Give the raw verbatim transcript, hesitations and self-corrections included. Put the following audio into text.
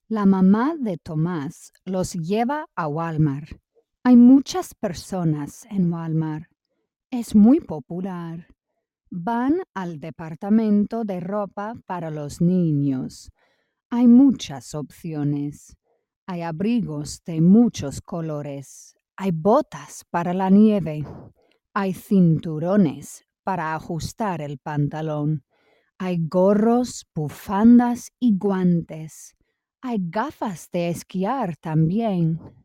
La mamá de Tomás los lleva a Walmart. Hay muchas personas en Walmart. Es muy popular. Van al departamento de ropa para los niños. Hay muchas opciones. Hay abrigos de muchos colores. Hay botas para la nieve. Hay cinturones para ajustar el pantalón. Hay gorros, bufandas y guantes. Hay gafas de esquiar también.